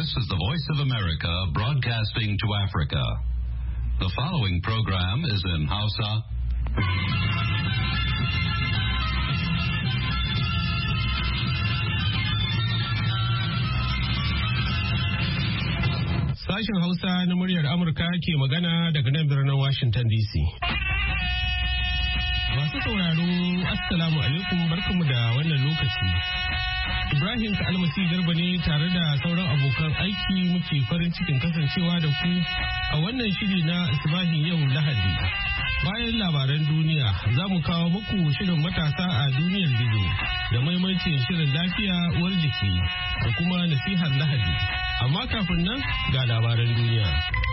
is the Voice of America broadcasting to Africa. The following program is in Hausa. Sashen Hausa na muryar Amurka ke magana daga nan birnin Washington DC. Masu sauraro, Assalamu alaikum, barkamu da wannan lokaci. Ibrahim Almasi Garba ne tare da sauran abokan aiki muke farin cikin kasancewa da ku a wannan shiri na Isbahin yau Lahadi. Bayan labaran duniya za mu kawo muku shirin matasa a duniyar gizo da maimaitin shirin lafiya uwar jiki da kuma nasihar Lahadi. Amma kafin nan ga labaran duniya.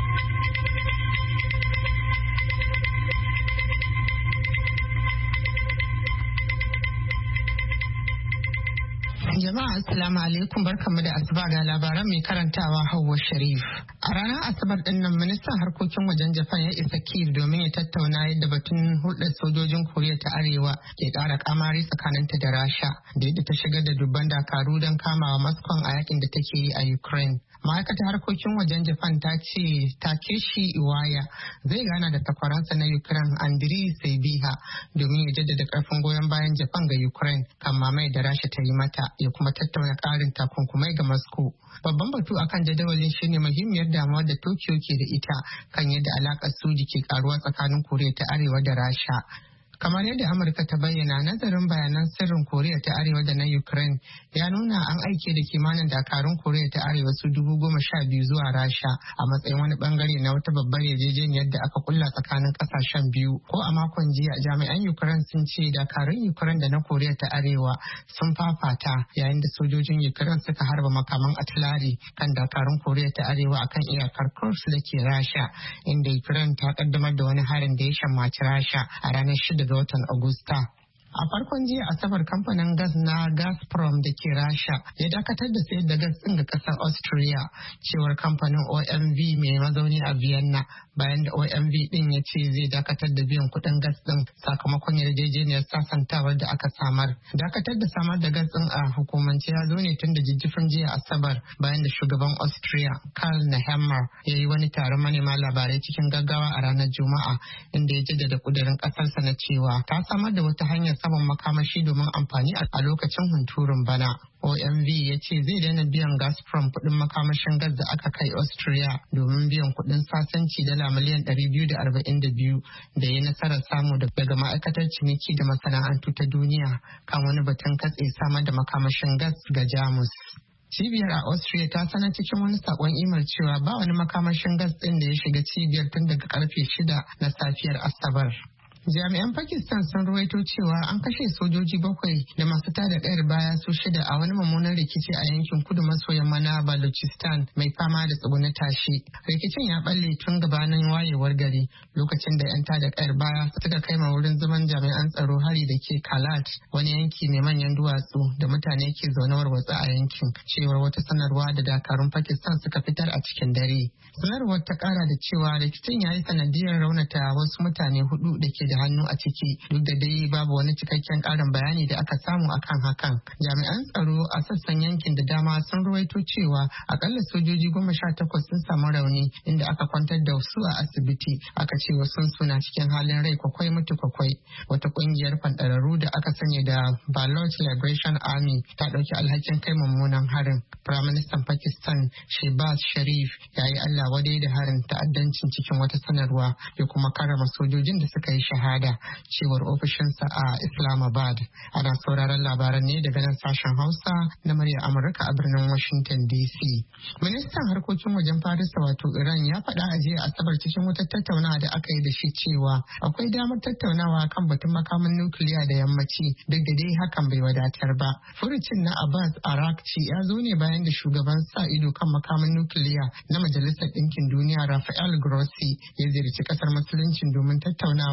Jama'a assalamu alaikum, barkamu da asuba ga labaran mai karantawa Hauwa Sharif. A ranar Asabar din nan ministan harkokin wajen Japan ya isa Kyiv domin ya tattauna yadda batun hulɗar sojojin Koriya ta Arewa ke ƙara kamari tsakaninta da Rasha da yadda ta shigar da dubban dakaru don kamawa Moscow a yakin da take yi a Ukraine. Ma'aikatar harkokin wajen Japan ta ce Takeshi Iwaya zai gana da takwaransa na Ukraine Andriy Sybiha domin ya jaddada karfin goyon bayan Japan ga Ukraine kan mamaye da Rasha ta yi mata, ya kuma tattauna ƙarin takunkumai ga Moscow. Babban batu akan jadawalin shine muhimmiyar damuwar da Tokyo ke da ita kan yadda alakar soji ke karuwa tsakanin Koriya ta Arewa da Rasha. Kamar yadda Amurka ta bayyana, nazarin bayanan sirrin Koriya ta Arewa da na Ukraine ya nuna an aike da kimanin dakarun Koriya ta Arewa su 12,000 zuwa Rasha a matsayin wani bangare na wata babbar yarjejeniyar da aka kulla tsakanin kasashen biyu. Ko a makon jiya, jami'an Ukraine sun ce dakarun Ukraine da na Koriya ta Arewa sun fafata yayin da sojojin Ukraine suka harba makaman atilari kan dakarun Koriya ta Arewa akan iyakar Kursk da ke Rasha, inda Ukraine ta kaddamar da wani harin da ya shammaci Rasha a ranar 6 ga watan Agusta. A farkon jiya Asabar, kamfanin gas na Gazprom da ke Rasha ya dakatar da sayar da gas ɗin ga ƙasar Austria, cewar kamfanin OMV mai mazauni a Vienna, bayan da OMV ɗin ya ce zai dakatar da biyan kuɗin gas ɗin sakamakon yarjejeniyar sasantawar da aka samar. Dakatar da samar da gas ɗin a hukumance ya zo ne tun da jijjifin jiya Asabar, bayan da shugaban Austria Karl Nehammer ya yi wani taron manema labarai cikin gaggawa a ranar Juma'a, inda ya jaddada ƙudurin ƙasarsa na cewa ta samar da wata hanyar samun makamashi domin amfani a lokacin hunturun bana. OMV ya ce zai daina biyan Gazprom kuɗin makamashin gas da aka kai Austria domin biyan kuɗin sasanci dala miliyan 242 da ya nasarar samu daga ma'aikatar ciniki da masana'antu ta duniya kan wani batun katse samar da makamashin gas ga Jamus. Cibiyar a Austria ta sanar cikin wani sakon imel cewa ba wani makamashin gas ɗin da ya shiga cibiyar tun daga karfe 6 na safiyar Asabar. Jami'an Pakistan sun ruwaito cewa an kashe sojoji 7 da masu tada kayar baya su 6 a wani mummunan rikici a yankin kudu maso yamma na Balochistan mai fama da tsuguna tashi. Rikicin ya balle tun gabanin wayewar gari, lokacin da 'yan tada kayar baya suka kai ma wurin zaman jami'an tsaro hari da ke Kalat, wani yanki mai manyan duwatsu da mutane ke zaune warwatsa a yankin, cewar wata sanarwa da dakarun Pakistan suka fitar a cikin dare. Sanarwar ta kara da cewa rikicin ya yi sanadiyar raunata wasu mutane 4 da ke da hannu a ciki, duk da dai babu wani cikakken karin bayani da aka samu akan hakan. Jami'an tsaro a sassan yankin da dama sun ruwaito cewa akalla sojoji 18 sun samu rauni, inda aka kwantar da su a asibiti. Aka ce wasu suna cikin halin rai kwakwai mutu kwakwai. Wata kungiyar fanɗararru da aka sanya da Baloch Liberation Army ta ɗauki alhakin kai mummunan harin. Firaministan Pakistan Shehbaz Sharif ya yi Allah wadai da harin ta'addancin cikin wata sanarwa, ya kuma karama sojojin da suka yi shahada, cewar ofishinsa a Islamabad. Ana sauraron labaran ne daga nan sashen Hausa na murya Amurka a birnin Washington DC. Ministan harkokin wajen Farisa wato Iran ya faɗa a jiya Asabar cikin wata tattaunawa da aka yi da shi cewa akwai damar tattaunawa kan batun makamin nukiliya da yammaci, duk da dai hakan bai wadatar ba. Furucin na Abbas Arakci ya zo ne bayan da shugaban sa ido kan makamin nukiliya na Majalisar Ɗinkin Duniya Rafael Grossi ya ziyarci kasar Musuluncin domin tattaunawa da manyan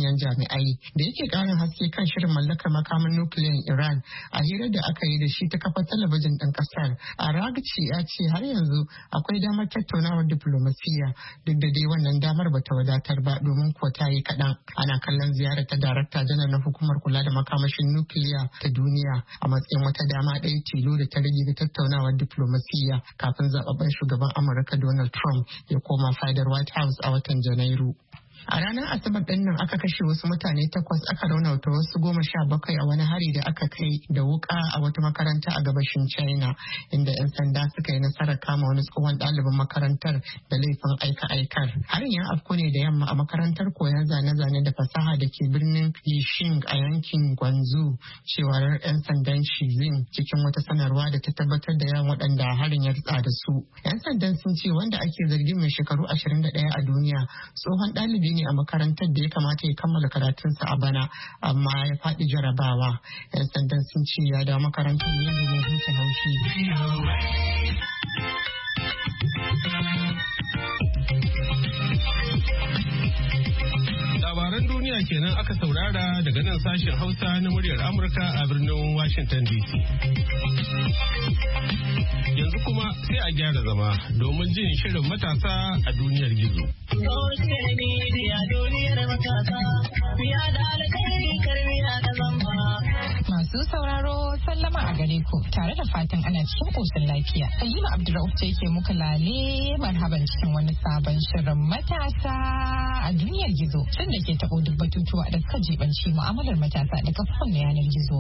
manyan jami'ai da yake ƙarin haske kan shirin mallakar makamin nukiliyan Iran a hirar da aka yi da shi ta kafar talabijin ɗin ƙasar. Araghchi ya ce har yanzu akwai damar tattaunawar diflomasiyya duk da dai wannan damar bata wadatar ba domin ko ta yi kaɗan. Ana kallon ziyarar ta darakta janar na hukumar kula da makamashin nukiliya ta duniya a matsayin wata dama ɗaya tilo da ta rage da tattaunawar diflomasiyya kafin zababben shugaban Amurka Donald Trump ya koma fadar White House a watan Janairu. A ranar Asabar ɗin nan aka kashe wasu mutane 8 aka raunata wasu 17 a wani hari da aka kai da wuka a wata makaranta a gabashin China, inda 'yan sanda suka yi nasarar kama wani tsohon ɗalibin makarantar da laifin aika-aikar. Harin ya afku ne da yamma a makarantar koyon zane-zane da fasaha da ke birnin Yixing a yankin Guangzhou, cewar 'yan sandan Shizhen cikin wata sanarwa da ta tabbatar da yawan waɗanda harin ya ritsa da su. 'Yan sandan sun ce wanda ake zargin mai shekaru 21 a duniya tsohon ɗalibi ne a makarantar da ya kamata ya kammala karatunsa a bana amma ya faɗi jarabawa. 'Yan sandan sun ce ya dawo makarantar ne domin huta haushi. Labaran duniya kenan aka saurara daga nan sashen Hausa na muryar Amurka a birnin Washington DC. Yanzu kuma sai a gyara zama domin jin shirin matasa a duniyar gizo. Masu sauraro sallama a gare ku tare da fatan ana cikin ƙoshin lafiya. Halima Abdurrauf ce ke muku lale marhaban cikin wani sabon shirin matasa a duniyar gizo. Shin da ke taɓo duk batutuwa da suka jibanci mu'amalar matasa da kafofin na yanar gizo.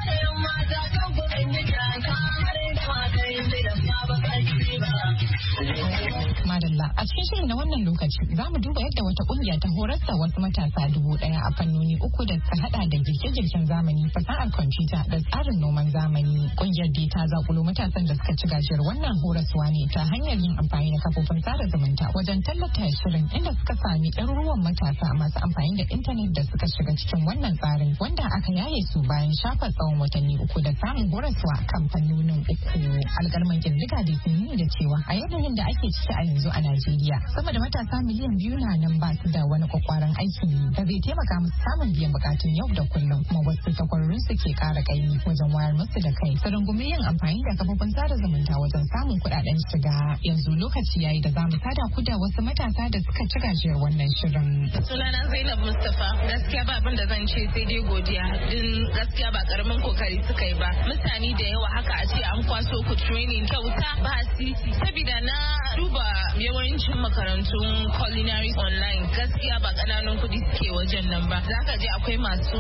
Madalla a cikin shirin na wannan lokaci za mu duba yadda wata kungiya ta horar da wasu matasa 1000 a fannoni 3 da suka hada da girke-girken zamani, fasahar kwamfuta da tsarin noman zamani. Kungiyar da ta zakulo matasan da suka ci gajiyar wannan horaswa ne ta hanyar yin amfani da kafofin sada zumunta wajen tallata shirin, inda suka sami ɗaruruwan matasa masu amfani da intanet da suka shiga cikin wannan tsarin, wanda aka yaye su bayan shafa tsawon watanni 3 da samun horaswa kan fannonin 3. Alƙalman ƙirƙiga da sun yi da cewa a yanayin da ake ciki a yanzu a Najeriya, sama da matasa miliyan 2 na nan ba su da wani kwakwaran aikin yi da zai taimaka musu samun biyan bukatun yau da kullum, kuma wasu takwarorin su ke ƙara ƙaimi wajen wayar musu da kai su rungumi yin amfani da kafofin sada zumunta wajen samun kuɗaɗen shiga. Yanzu lokaci yayi da zamu sada ku da wasu matasa da suka ci gajiyar wannan shirin. Sunana Zainab Mustapha. Gaskiya ba abin da zan ce sai dai godiya, din gaskiya ba karamin kokari suka yi ba. Mutane da yawa haka a ce an kwaso ku training kyauta ba sisi. Saboda na duba yawancin makarantun culinary online, gaskiya ba kananan kuɗi suke wajen nan ba. Zaka je akwai masu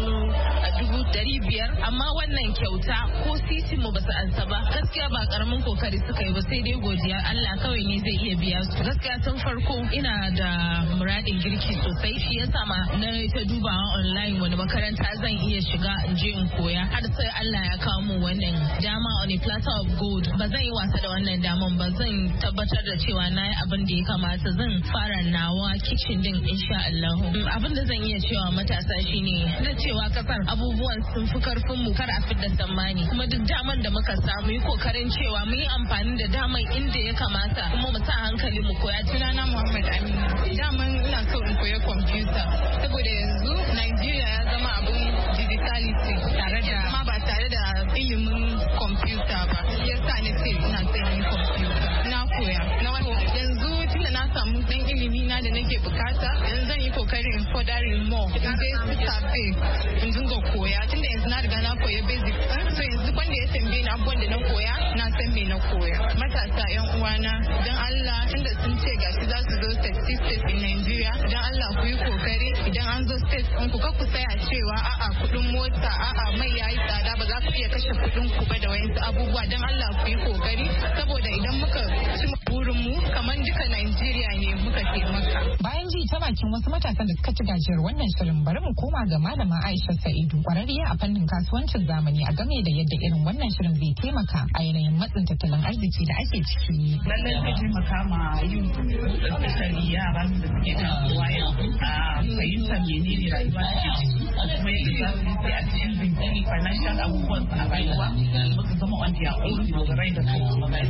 500, amma wannan kyauta ko sisi mu basu ansa ba. Gaskiya ba karamin kokari suka yi ba, sai dai godiya, Allah kawai ne zai iya biya su. Gaskiya tun farko ina da muradin girki sosai, shi yasa ma na ta duba online wani makaranta zan iya shiga in je in koya, har sai Allah ya kawo mu wannan dama on a platter of gold. Ba zan yi wasa da wannan daman ba, zan tabbatar da cewa na yi abin da ya kamata, zan fara nawa kitchen din insha Allah. Abin da zan iya cewa matasa shine da cewa kasar abubuwan sun fi karfin mu, kar a fidda tsammani, kuma duk daman da muka samu yi kokarin cewa mu yi amfani da daman inda ya kamata, kuma mu sa hankali mu koya. Tunana Muhammad Aminu, daman ina so in koya kwamfuta saboda yanzu Nigeria ya zama abin digitality tare da ma ba tare da ilimin kwamfuta ba, yasa ne ce ina son yin kwamfuta. Na koya yanzu tunda na samu dan ilimi na da nake bukata, yanzu zan yi kokarin in furthering more, in je su cafe in dinga koya, tunda yanzu na riga na koya basic, so yanzu wanda ya tambaye ni abubuwan da na koya na san me na koya. Matasa yan uwana, dan Allah, tunda sun ce gashi za su zo statistics in Nigeria, dan Allah ku yi kokari idan an zo state in ku ku saya cewa a'a kudin mota, a'a mai yayi tsada, ba za ku iya kashe kudin ku ba da wayansu abubuwa. Dan Allah ku yi kokari, saboda idan muka ci burin mu kamar duka Nigeria ne muka taimaka. Bayan ji ta bakin wasu matasan da suka ci gajiyar wannan shirin, bari mu koma ga malama Aisha Sa'idu, kwararriya a fannin kasuwancin zamani, a game da yadda irin wannan shirin zai taimaka a yanayin matsin tattalin arziki da ake ciki. Lallai zai taimaka ma yin especially yaran da suke tasowa yanzu a fahimtar menene rayuwa take ciki, kuma yadda za su yi a cikin financial abubuwan a rayuwa, ba su zama on their own da rai da kai.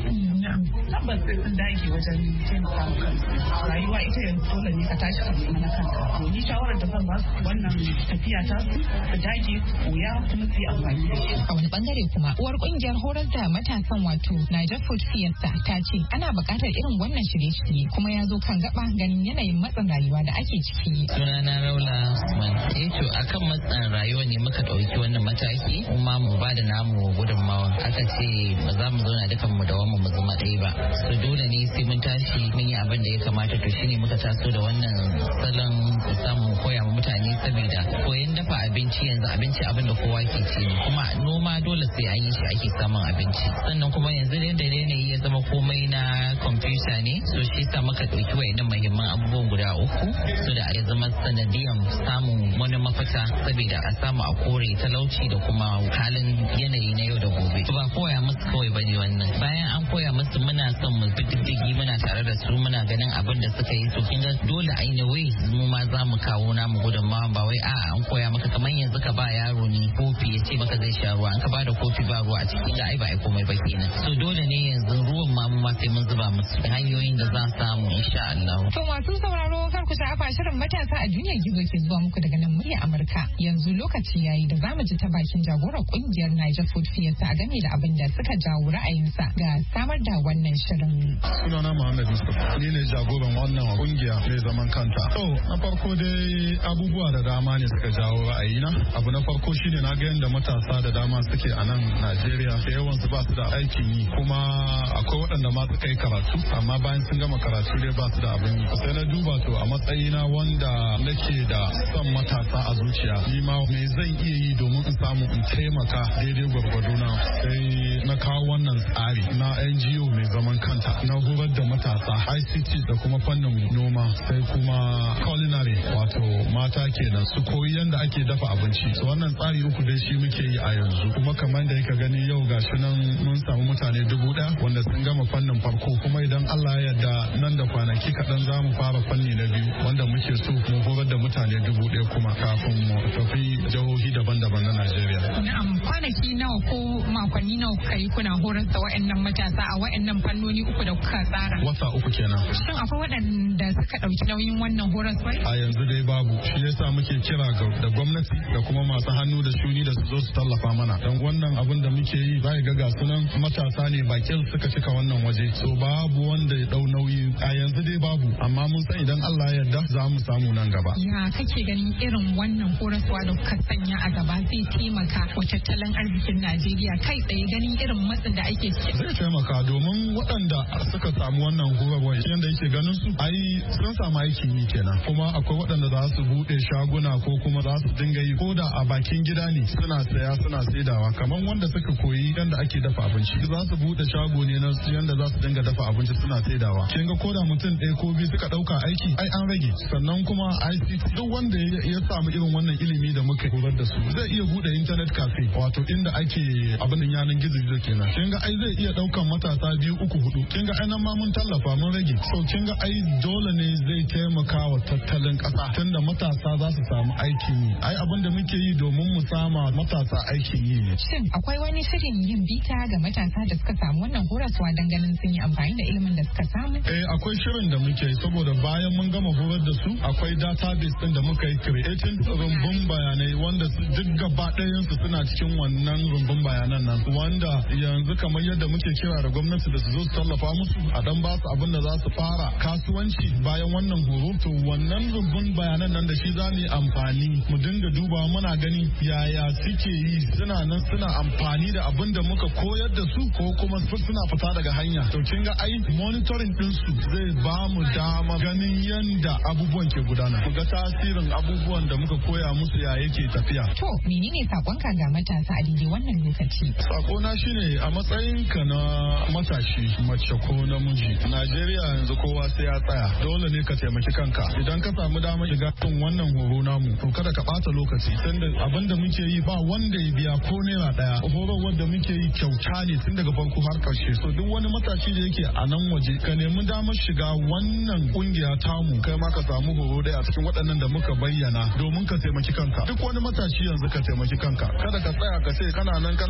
tabbas sai sun dage wajen taimaka wa kansu. Rayuwa ita yanzu dole ne ka tashi ka nemi na kanka. Ni shawarar da zan ba su wannan tafiya ta su dage koya kuma su yi amfani da shi. A wani bangare kuma uwar kungiyar horar da matasan wato Niger Food Fiesta ta ce ana buƙatar irin wannan shirye-shirye kuma ya zo kan gaba ganin yanayin matsin rayuwa da ake ciki. Sunana Raula Usman. To akan matsin rayuwa ne muka ɗauki wannan mataki kuma mu ba da namu gudunmawa. Aka ce ba za mu zauna dukan mu da mu zama ɗaya ba. So dole ne sai mun tashi mun yi abin da ya kamata to shine muka taso da wannan salon samu koya ma mutane saboda koyon dafa abinci yanzu abinci abin da kowa ke ci ne kuma noma dole sai an yi shi ake samun abinci sannan kuma yanzu da yanayi ya zama komai na kwamfuta ne so shi sa muka ɗauki wayannan muhimman abubuwan guda uku so da ya zama sanadiyan samun wani mafita saboda a samu a kore talauci da kuma halin yanayi na yau da gobe ba koya musu kawai bane wannan bayan an koya musu muna son mu bi diddigi muna tare da su muna ganin abin da suka yi so kin ga dole ainihi mu ma za mu kawo namu gudunmawa ba wai a'a an koya maka kamar yanzu ka ba yaro ne kofi ya ce maka zai sha ruwa an ka ba da kofi ba ruwa a cikin ga ai ba ai komai ba kenan so dole ne yanzu ruwan ma mu ma sai mun zuba musu hanyoyin da za su samu insha Allah. To masu sauraro kar ku sha'afa shirin matasa a duniyar gizo ke zuwa muku daga nan murya Amurka yanzu lokaci yayi da zamu ji ta bakin jagoran kungiyar Niger Food Fiesta a game da abin da suka jawo ra'ayinsa ga samar da wannan shirin. Sunana Muhammad Yusuf ni ne jagoran wannan kungiya mai zaman kanta. To na farko dai abubuwa da dama ne suka jawo ra'ayina. Abu na farko shine na ga yadda matasa da dama suke a nan Najeriya da yawan su ba su da aikin yi kuma akwai waɗanda ma suka yi karatu amma bayan sun gama karatu dai ba su da abin yi. Sai na duba to a matsayina wanda nake da son matasa a zuciya ni ma me zan iya yi domin in samu in taimaka daidai gwargwado na sai na kawo wannan tsari na NGO mai zaman kanta na horar da matasa ICT da kuma fannin noma sai kuma culinary wato mata kenan su koyi yadda ake dafa abinci so wannan tsari uku dai shi muke yi a yanzu kuma kamar da yake gani yau gashi nan mun samu mutane 1000 wanda sun gama fannin farko kuma idan Allah ya yarda nan da kwanaki kaɗan za mu fara fanni na biyu wanda muke so mu horar da mutane 1000 kuma kafin mu tafi jihohi daban-daban na Najeriya. Na'am kwanaki nawa ko makonni nawa kuka yi kuna horar da waɗannan matasa a waɗannan fannoni uku da kuka tsara? Wata uku kenan. Shin akwai waɗanda suka ɗauki nauyin wannan horaswar? A yanzu dai babu shi yasa muke kira da gwamnati da kuma masu hannu da shuni da su zo su tallafa mana don wannan abin da muke yi za ga ga sunan matasa ne bakin suka cika wannan waje so babu wanda ya dau nauyi a yanzu dai babu amma mun san idan Allah ya yarda za mu samu nan gaba. Ya kake ganin irin wannan horaswa da kuka sanya a gaba zai taimaka wa tattalin arzikin Najeriya kai tsaye ganin irin matsin da ake ciki? Zai taimaka domin waɗanda suka samu wannan horarwa yanda yake ganin su ai sun samu aikin yi kenan kuma akwai waɗanda za su buɗe shaguna ko kuma za su dinga yi ko da a bakin gida ne suna saya suna saidawa kamar wanda suka koyi yanda ake dafa abinci za su buɗe shago ne na yanda za su dinga dafa abinci suna saidawa kin ga koda mutum ɗaya ko biyu suka ɗauka aiki ai an rage sannan kuma ICT duk wanda ya samu irin wannan ilimi da muka horar da su zai iya buɗe internet cafe wato inda ake abin da yanan gizo kenan kin ga ai zai iya ɗaukan matasa 2, 3, 4 kin ga ai nan ma mun tallafa mun rage so kin ga ai dole ne zai taimaka wa tattalin ƙasa tunda matasa za su samu aikin yi ai abin da muke yi domin mu sama matasa aikin yi ne. Shin akwai wani shirin yin bita ga matasa da suka samu wannan horaswa don ganin sun yi amfani da ilimin da suka samu? Akwai shirin da muke yi saboda bayan mun gama horar da su akwai database din da muka yi creating rumbun bayanai wanda duk gaba ɗayan su suna cikin wannan rumbun bayanan nan wanda yanzu kamar yadda muke kira da gwamnati da su zo su tallafa musu a dan ba su abin da za su fara kasuwanci bayan wannan horo to wannan rumbun bayanan nan da shi za mu yi amfani mu dinga duba muna gani yaya suke yi suna nan suna amfani da abin da muka koyar da su ko kuma suna fita daga hanya to kin ga ai monitoring din su zai ba mu dama ganin yanda abubuwan ke gudana mu ga tasirin abubuwan da muka koya musu ya yake tafiya. To menene sakonka ga matasa a daidai wannan lokaci? Sakona shine a matsayin ka na matashi mace ko namiji Najeriya yanzu kowa sai ya tsaya dole ne ka taimaki kanka idan ka samu damar shiga cikin wannan horo namu to kada ka bata lokaci tunda abin da muke yi ba wanda ya biya ko naira daya horo wanda muke yi kyauta ne tun daga farko har karshe so duk wani matashi da yake a nan waje ka nemi damar shiga wannan kungiya tamu kai ma ka samu horo daya a cikin waɗannan da muka bayyana domin ka taimaki kanka duk wani matashi yanzu ka taimaki kanka kada ka tsaya ka ce kana nan kana jiran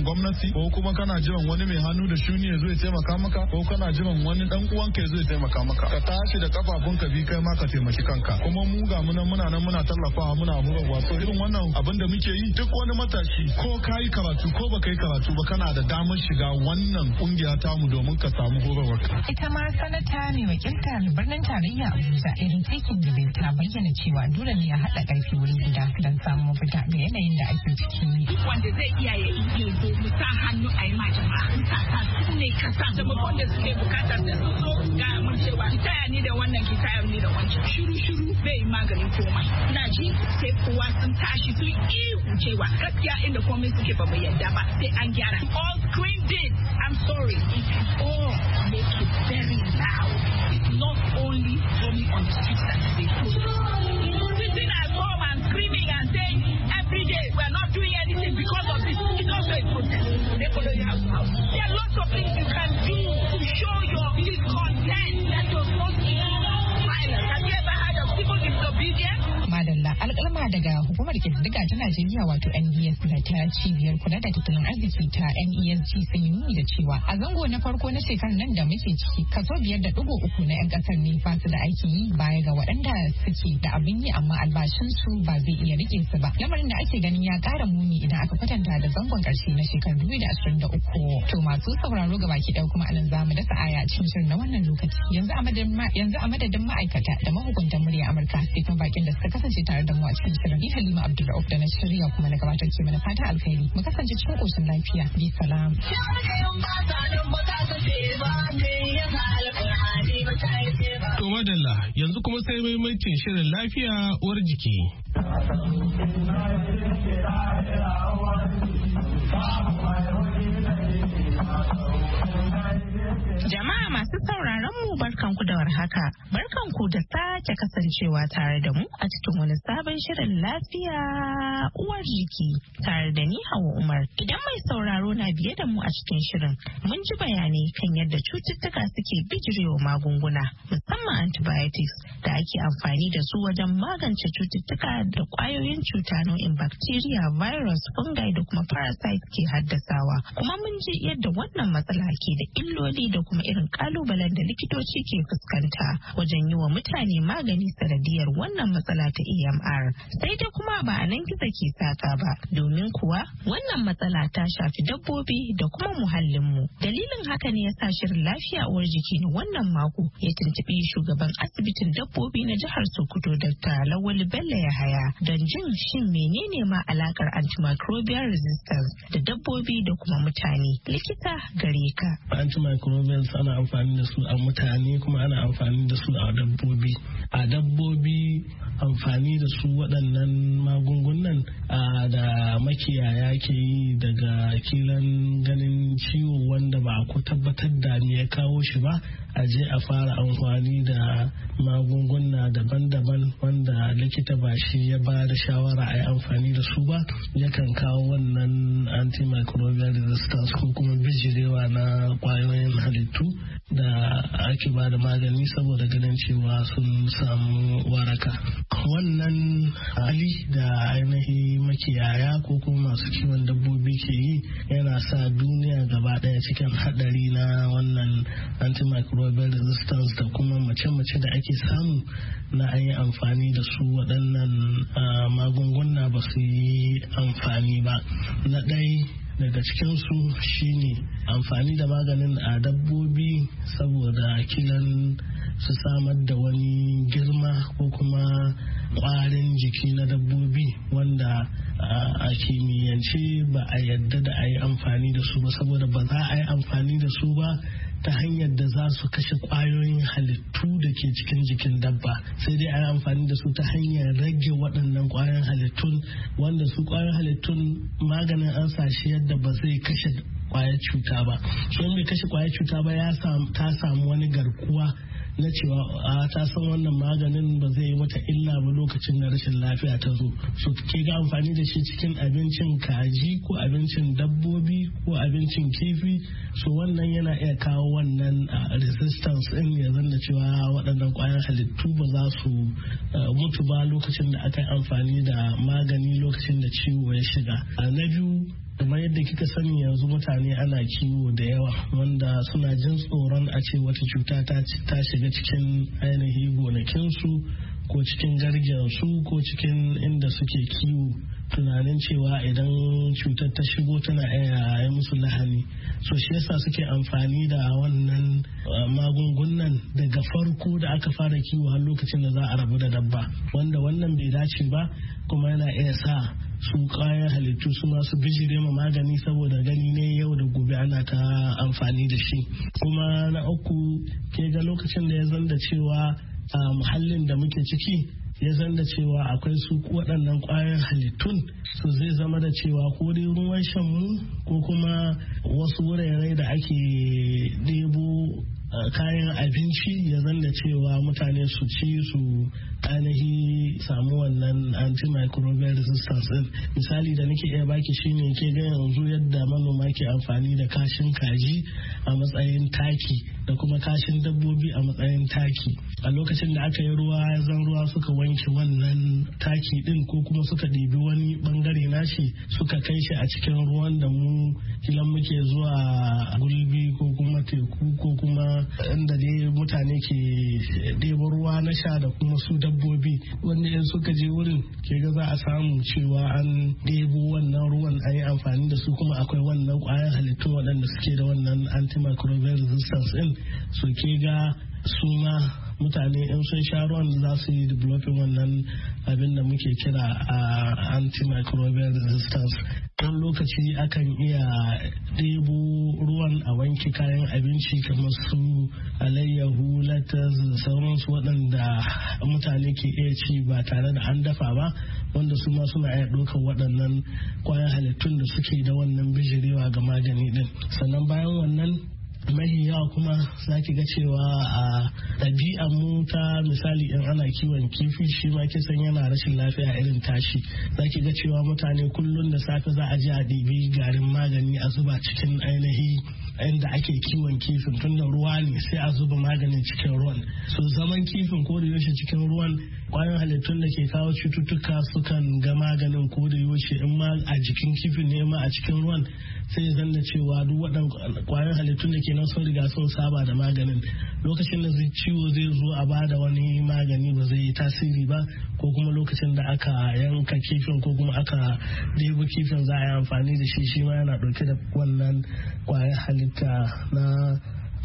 gwamnati ko kuma kana jiran wani mai hannu da shuni ya zo ya taimaka maka ko kana jiran wani dan uwanka ya zo ya taimaka maka. Ka tashi da kafafunka bi kai ma ka taimaki kanka. Kuma mu ga muna nan muna tallafawa muna horarwa. So irin wannan abin da muke yi duk wani matashi ko ka yi karatu ko baka yi karatu ba kana da damar shiga wannan kungiya tamu domin ka samu horarwa. Ita ma sanata mai wakiltar birnin tarayya Abuja irin cikin da ta bayyana cewa dole ne a haɗa ƙarfi wuri guda don samun mafita ga yanayin da ake ciki. Wanda zai iya ya iya zo mu sa hannu a yi ma jama'a. Sa su ne kasan taimakon da suke bukatar da su so ga mun cewa ki taya ni da wannan ki taya ni da wancan. Shiru bai maganin komai. Ina ji sai kowa sun tashi sun ihu cewa gaskiya inda komai suke ba bai yadda ba sai an gyara. All screamed it. I'm sorry. If you all make it very loud, it's not only going on the streets that they put. Sitting at home and screaming and saying every day we're not doing anything because of this. It's also a protest. They follow you house to house. There are lots of things you can do to show your discontent that does not violence. Have you ever heard of civil disobedience? Madalla alƙalma daga hukumar ƙididdiga ta Najeriya wato NBS da ta cibiyar kula da tattalin arziki ta NESG sun yi nuni da cewa a zango na farko na shekarar nan da muke ciki kaso 5.3 na 'yan ƙasar ne ba su da aikin yi baya ga waɗanda suke da abin yi amma albashinsu ba zai iya rike su ba. Lamarin da ake ganin ya ƙara muni idan aka kwatanta da zangon ƙarshe na shekarar 2023. To masu sauraro ga baki ɗaya kuma anan zamu dasa aya cikin shirin na wannan lokaci. Yanzu a madadin ma'aikata da mahukuntan murya Amurka sai kuma bakin da suka kasance tare da mu a cikin shirin. Ni Halima Abdulrauf da na shirya kuma na gabatar ke mana fata alkhairi. Mu kasance cikin koshin lafiya. Bi salam. To madalla yanzu kuma sai maimaitin shirin lafiya uwar jiki. Jama'a masu sauraron mu barkanku da warhaka. Barkanku da sake kasancewa tare da mu a cikin wani sabon shirin lafiya uwar jiki tare da ni Hauwa Umar. Idan mai sauraro na biye da mu a cikin shirin, mun ji bayanai kan yadda cututtuka suke bijirewa magunguna, musamman antibiotics da ake amfani da su wajen magance cututtuka da kwayoyin cuta nau'in bacteria, virus, fungi da kuma parasites ke haddasawa. Kuma mun ji yadda wannan matsala ke da illoli da kuma irin kalubalen da likitoci ke fuskanta wajen yi wa mutane magani sanadiyar wannan matsala ta AMR. Sai dai kuma ba a nan gizo ke saka ba, domin kuwa wannan matsala ta shafi dabbobi da kuma muhallinmu. Dalilin haka ne ya sa shirin lafiya uwar jiki na wannan mako ya tuntuɓi shugaban asibitin dabbobi na jihar Sokoto Dr. Lawal Bello Yahaya don jin shin menene ma alakar antimicrobial resistance da dabbobi da kuma mutane. Likita gare ka. Antimicrobials ana amfani da su a mutane kuma ana amfani da su a dabbobi. A dabbobi amfani da su waɗannan magungunan da makiyaya ke yi daga kilan ganin ciwo wanda ba ku tabbatar da ne ya kawo shi ba, a je a fara amfani da magunguna daban-daban wanda likita ba shi ya ba da shawara a yi amfani da su ba, yakan kawo wannan antimicrobial resistance ko kuma bijirewa na kwayoyin halittu da ake ba da magani saboda ganin cewa sun samu waraka. Wannan hali da ainihi makiyaya ko kuma masu kiwon dabbobi ke yi yana sa duniya gaba daya cikin hadari na wannan antimicrobial resistance da kuma mace-mace da ake samu na an yi amfani da su waɗannan magunguna ba su yi amfani ba. Na ɗaya daga cikinsu shine amfani da maganin a dabbobi saboda kilan su samar da wani girma ko kuma kwarin jiki na dabbobi wanda a kimiyyance ba a yadda da a yi amfani da su ba, saboda ba za a yi amfani da su ba ta hanyar da za su kashe kwayoyin halittu da ke cikin jikin dabba, sai dai a yi amfani da su ta hanyar rage waɗannan kwayoyin halittun wanda su kwayoyin halittun maganin an sashi yadda ba zai kashe kwayar cuta ba. So in bai kashe kwayar cuta ba ta samu wani garkuwa na cewa ta san wannan maganin ba zai yi mata illa ba lokacin da rashin lafiya ta zo. So ke ga amfani da shi cikin abincin kaji ko abincin dabbobi ko abincin kifi, so wannan yana iya kawo wannan resistance din ya zanna cewa waɗannan ƙwayar halittu ba za su mutu ba lokacin da aka yi amfani da magani lokacin da ciwo ya shiga. Na biyu daga kamar yadda kika sani yanzu mutane ana kiwo da yawa wanda suna jin tsoron a ce wata cuta ta shiga cikin ainihin gonakinsu ko cikin gargensu ko cikin inda suke kiwo, tunanin cewa idan cutar ta shigo tana iya musu lahani. So shi yasa suke amfani da wannan magungunan daga farko da aka fara kiwo har lokacin da za a rabu da dabba, wanda wannan bai dace ba kuma yana iya sa su kayan halittu su masu bijire ma magani saboda gani ne yau da gobe ana ta amfani da shi. Kuma na uku ke ga lokacin da ya zanda cewa a muhallin da muke ciki ya san da cewa akwai su waɗannan ƙwayar halittun, su zai zama da cewa ko dai ruwan shanmu ko kuma wasu wurare da ake ɗebo kayan abinci ya zan da cewa mutane su ci su ainihi samu wannan antimicrobial resistance din. Misali da nake iya baki shine ke ga yanzu yadda manoma ke amfani da kashin kaji a matsayin taki da kuma kashin dabbobi a matsayin taki. A lokacin da aka yi ruwa zan ruwa suka wanke wannan taki din ko kuma suka ɗibi wani bangare nashi suka kai shi a cikin ruwan da mu kilan muke zuwa gulbi ko kuma teku ko kuma inda dai mutane ke ɗebo ruwa na sha da kuma su dabbobi, wanda in suka je wurin ke ga za a samu cewa an ɗebo wannan ruwan an yi amfani da su kuma akwai wannan ƙwayar halittun waɗanda suke da wannan antimicrobial resistance din, so ke ga su ma mutane in sun sha ruwan za su yi developing wannan abin da muke kira a antimicrobial resistance. Wani lokaci akan iya ɗebo ruwan a wanke kayan abinci kamar su alayyahu, latas da sauransu waɗanda mutane ke iya ci ba tare da an dafa ba, wanda su ma suna iya ɗaukar waɗannan kwayan halittun da suke da wannan bijirewa ga magani ɗin. Sannan bayan wannan mahi yawa kuma za ki ga cewa a ɗabi'ar mu ta misali in ana kiwon kifi shi ma kisan yana rashin lafiya irin tashi, za ki ga cewa mutane kullum da safe za a je a ɗibi garin magani a zuba cikin ainihi inda ake kiwon kifin, tun da ruwa ne sai a zuba maganin cikin ruwan. So zaman kifin ko da yaushe cikin ruwan kwayoyin halittun da ke kawo cututtuka sukan ga maganin ko da yaushe, in ma a jikin kifin ne ma a cikin ruwan sai ya zanna cewa duk waɗannan kwayoyin halittun da ke nan sun riga sun saba da maganin. Lokacin da ciwo zai zo a bada wani magani ba zai yi tasiri ba, ko kuma lokacin da aka yanka kifin ko kuma aka ɗebo kifin za a yi amfani da shi ma yana ɗauke da wannan kwayar halitta na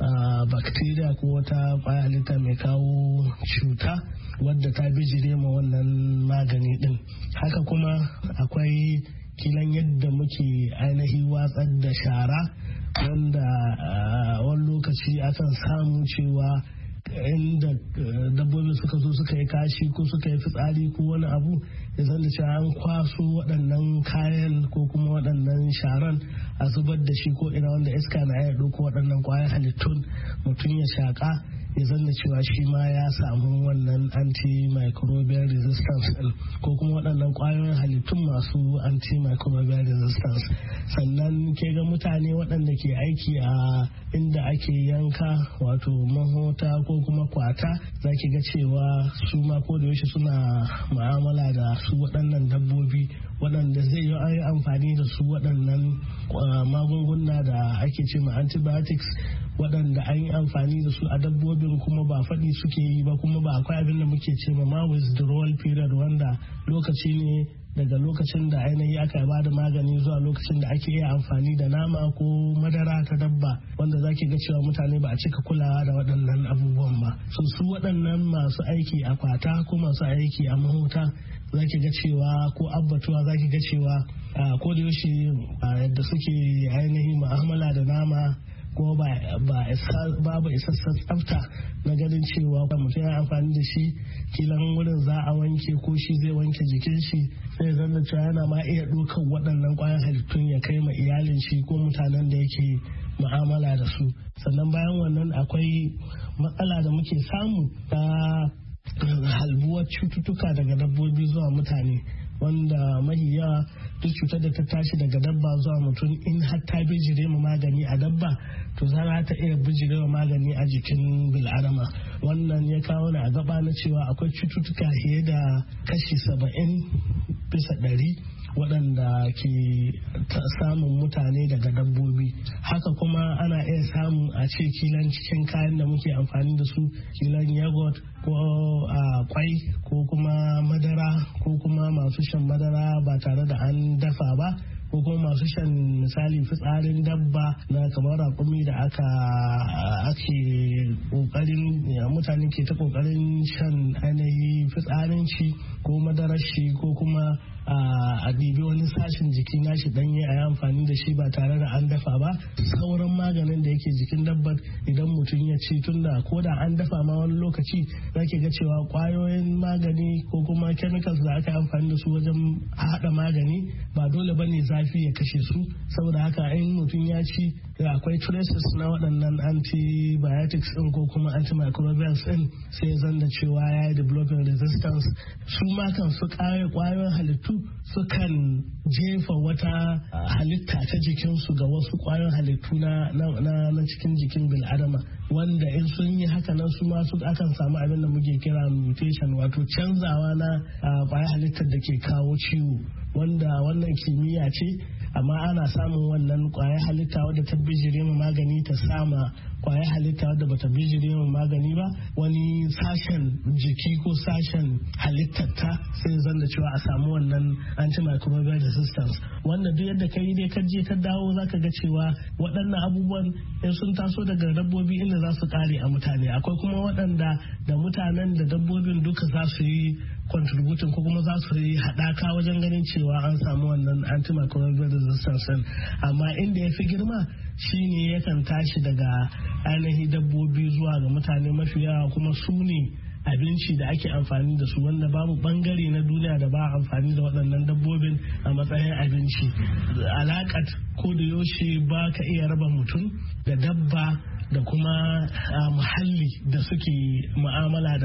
bacteria ko wata kwayar halitta mai kawo cuta wadda ta bijire ma wannan magani din. Haka kuma akwai kilan yadda muke ainihi watsar da shara, wanda wani lokaci akan samu cewa inda dabbobi suka zo suka yi kashi ko suka yi fitsari ko wani abu ya zanda cewa an kwaso waɗannan kayan ko kuma waɗannan sharan a zubar da shi ko ina, wanda iska na iya ɗauko waɗannan ƙwayar halittun mutum ya shaƙa ya zanda cewa shi ma ya samu wannan antimicrobial resistance ko kuma waɗannan ƙwayoyin halittun masu antimicrobial resistance. Sannan ke ga mutane waɗanda ke aiki a inda ake yanka wato mahota ko kuma kwata, za ki ga cewa su ma ko da yaushe suna mu'amala da su waɗannan dabbobi waɗanda zai yi amfani da su waɗannan magunguna da ake ce ma antibiotics, waɗanda an yi amfani da su a dabbobin kuma ba faɗi suke yi ba, kuma ba akwai abin da muke ce ma withdrawal period, wanda lokaci ne daga lokacin da ainihi aka ba da magani zuwa lokacin da ake iya amfani da nama ko madara ta dabba, wanda zaki ga cewa mutane ba a cika kulawa da waɗannan abubuwan ba. Su waɗannan masu aiki a kwata ko masu aiki a mahota zaki ga cewa ko abbatuwa zaki ga cewa ko da yaushe yadda suke ainihi mu'amala da nama ko babu isassan tsafta na ganin cewa mutum ya amfani da shi kilan wurin za a wanke ko shi zai wanke jikin shi, sai zan cewa yana ma iya ɗaukar waɗannan ƙwayan halittun ya kai ma iyalin shi ko mutanen da yake mu'amala da su. Sannan bayan wannan akwai matsala da muke samu ta halbuwar cututtuka daga dabbobi zuwa mutane, wanda mahi yawa duk cutar da ta tashi daga dabba zuwa mutum in har ta bijire ma magani a dabba to za ta iya bijire ma magani a jikin bil'adama. Wannan ya kawo ni a gaba na cewa akwai cututtuka fiye da kashi 70% waɗanda ke samun mutane daga dabbobi. Haka kuma ana iya samu a ce kilan cikin kayan da muke amfani da su, kilan yogurt ko kwai ko kuma madara ko kuma masu shan madara ba tare da an dafa ba, ko kuma masu shan misali fitsarin dabba na kamar raƙumi da ake kokarin mutane ke ta kokarin shan ainihin fitsarin shi ko madarar shi ko kuma a ɗibi wani sashen jiki nashi ɗanye a yi amfani da shi ba tare da an dafa ba. Sauran maganin da yake jikin dabbar idan mutum ya ci, tunda ko da an dafa ma wani lokaci zaki ga cewa kwayoyin magani ko kuma chemicals da aka yi amfani da su wajen haɗa magani ba dole bane zafi ya kashe su. Saboda haka in mutum ya ci akwai traces na waɗannan antibiotics ɗin ko kuma antimicrobials ɗin, sai zan da cewa ya yi developing resistance. Su ma kan su kwayoyin halittu sukan jefa wata halitta ta jikinsu ga wasu kwayoyin halittu na cikin jikin bil'adama, wanda in sun yi haka nan su masu akan samu abin da muke kira mutation, wato canzawa na kwayar halittar da ke kawo ciwo, wanda wannan kimiyya ce, amma ana samun wannan kwayar halitta wadda ta bijire mu magani ta sama kwayar halitta wadda bata bijire mu magani ba wani sashen jiki ko sashen halittar ta, sai zan da cewa a samu wannan antimicrobial resistance, wanda duk yadda ka yi dai ka je ka dawo zaka ga cewa waɗannan abubuwan sun taso daga dabbobi inda za su kare a mutane. Akwai kuma waɗanda da mutanen da dabbobin duka za su yi contributing ko kuma za su yi haɗaka wajen ganin cewa an samu wannan antimicrobial resistance. Amma inda ya fi girma shine yakan tashi daga ainihin dabbobi zuwa ga mutane mafi yawa, kuma su ne abinci da ake amfani da su, wanda babu bangare na duniya da ba amfani da waɗannan dabbobin a matsayin abinci. Alaƙat ko da yaushe ba ka iya raba mutum da dabba da kuma muhalli da suke mu'amala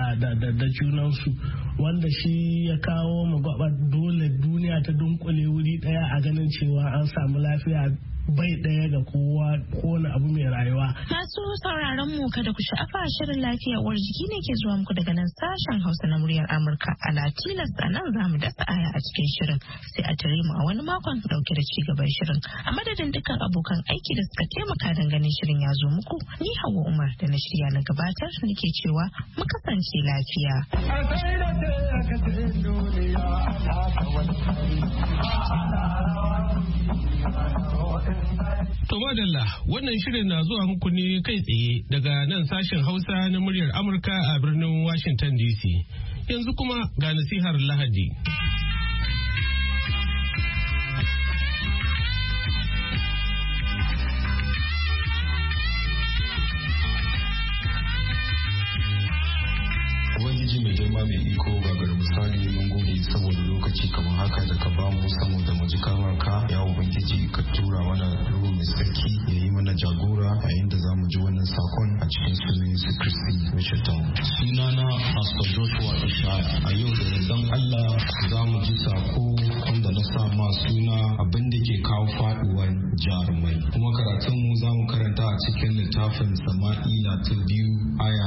da junansu, wanda shi ya kawo mu gaba dole duniya ta dunkule wuri daya a ganin cewa an samu lafiya bai daya ga kowa kowane abu mai rayuwa. Masu sauraron mu kada ku sha'afa, shirin lafiya uwar jiki ne ke zuwa muku daga nan sashen Hausa na muryar Amurka. A Latilas a nan za mu dasa aya a cikin shirin, sai a tare mu a wani makon dauke da cigaban shirin. A madadin dukkan abokan aiki da suka taimaka don ganin shirin ya zo muku, ni Hauwa Umar da na shirya na gabatar nake cewa mu kasance lafiya. To madalla, wannan shirin na zuwa muku ne kai tsaye daga nan sashen Hausa na muryar Amurka a birnin Washington DC. Yanzu kuma ga nasihar Lahadi. Ubangiji mai girma mai iko gagar misali, mun gode saboda lokaci kamar haka da ka ba mu saboda mu ji ka ya Ubangiji ka tura mana ruhu mai tsarki ya yi mana jagora yayin da za mu ji wannan sakon a cikin sunan Yesu Kristi mai ceton. Sunana Pastor Joshua Ishaya. A yau da yardan Allah za mu ji sako wanda na sa ma suna abin da ke kawo faduwar jarumai. Kuma karatun mu za mu karanta a cikin littafin Sama'ila ta 2 aya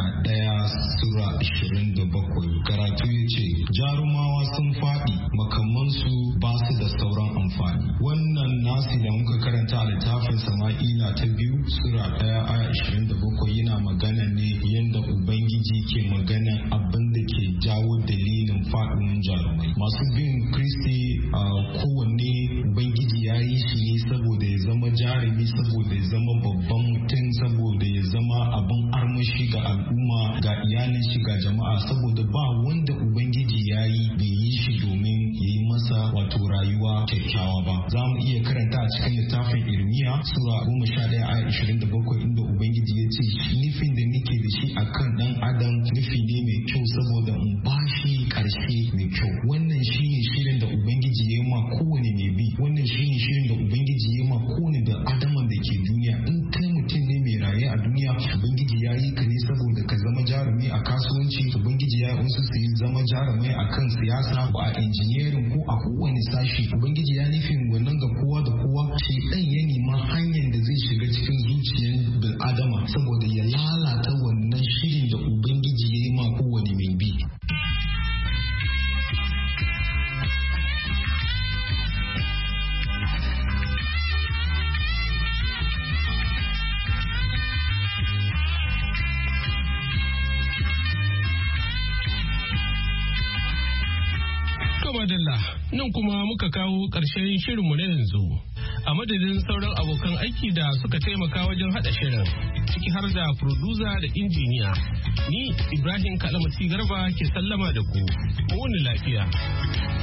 1 sura 27. Karatu ya ce, jarumawa sun faɗi, makamansu ba su da sauran amfani. Wannan nasi da muka karanta a littafin Sama'ila ta 2 sura 1 aya 27 yana magana ne yadda Ubangiji ke magana abin da ke jawo dalilin faɗuwar jarumai. Masu bin Kristi kowanne Ubangiji ya yi shi ne saboda ya zama jarumi, saboda ya zama babban mutum, saboda ya zama abin armashi ga al'umma, ga iyalin shi, ga jama'a, saboda ba wanda Ubangiji ya yi bai yi shi domin ya yi masa wato rayuwa kyakkyawa ba. Za mu iya karanta a cikin littafin Irmiya sura 11 aya 27 inda Ubangiji ya ce nufin da nake da shi akan dan adam nufi ne mai kyau saboda in ba shi karshe mai kyau. Wannan shine shirin da Ubangiji ya yi ma kowane mai bi. Wannan shine shirin da Ubangiji ya yi ma kowane da adaman da ke duniya. In kai mutum ne mai raye a duniya, Ubangiji ya yi ka ne saboda ka zama jarumi a kasuwanci. Ubangiji ya yi wasu su yi zama jarumai a kan siyasa ko a injiniyarin ko a kowane sashi. Ubangiji ya nufin wannan ga kowa da kowa. Shi ɗan ya nema hanyar da zai shiga cikin zuciyar bil'adama saboda ya lalata wannan shirin da Ubangiji ya yi ma kowane mai bi. Nan kuma muka kawo ƙarshen shirinmu na yanzu. A madadin sauran abokan aiki da suka taimaka wajen haɗa shirin, ciki har da furduza da injiniya. Ni Ibrahim Kalamasi Garba ke sallama da ku. Mu wuni lafiya.